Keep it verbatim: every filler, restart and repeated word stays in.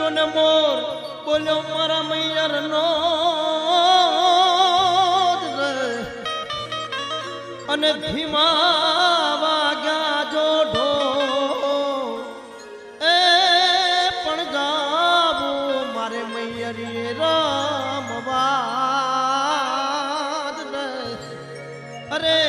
ને મોર બોલ્યો મારા મૈયર નો અને ધીમા વાગ્યા જોઢો એ પણ જાવું મારે મૈયરી રમવા અરે